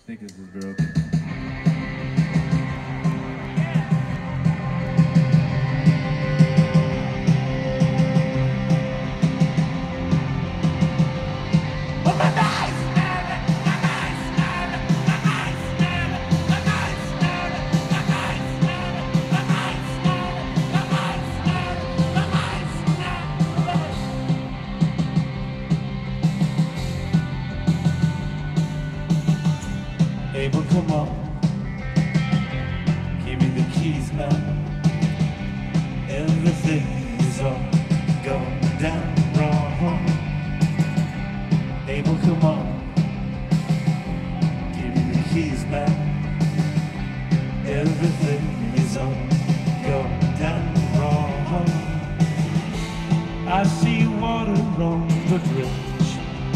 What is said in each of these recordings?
I think this is broken. Abel, come on, give me the keys now. Everything is all going down wrong. Abel, come on, give me the keys now. Everything is all going down wrong. I see water on the bridge.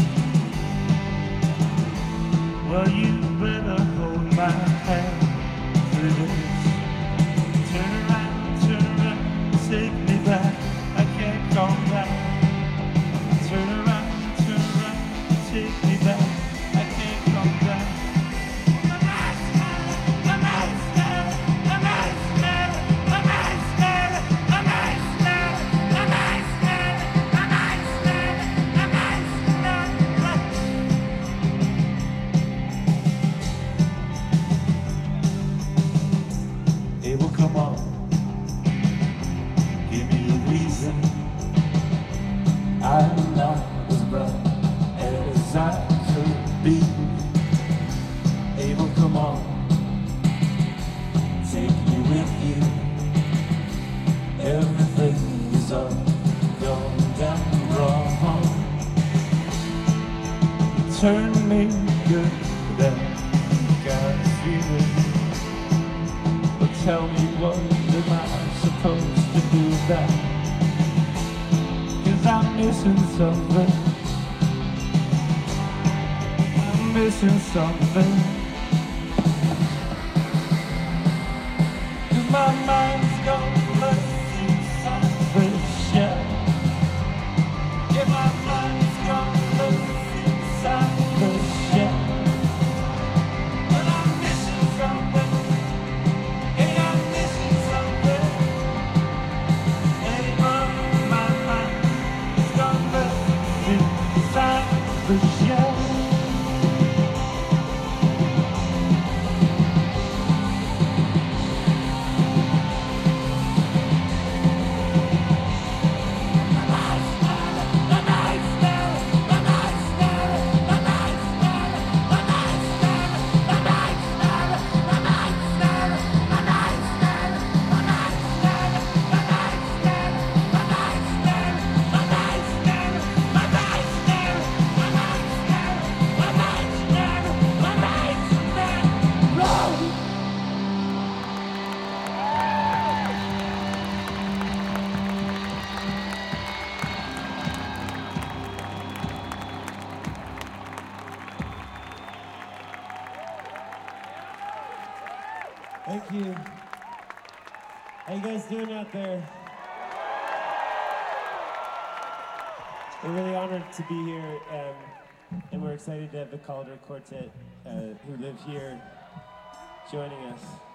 Well, you better hold my hand through this. Turn around, take me back. I can't come back. Turn around, take me back. I can't come back. Abel, come on, give me a reason. I'm not as bright as I could be. Abel, come on, take me with you. Everything is all going down wrong. Turn me good, then got a feeling. Tell me, what am I supposed to do with that? 'Cause I'm missing something. I'm missing something. 'Cause my mind's gone looking something shut. Yeah, my mind's gone looking something shut. But I'm missing something. Thank you. How you guys doing out there? We're really honored to be here, and we're excited to have the Calder Quartet, who live here, joining us.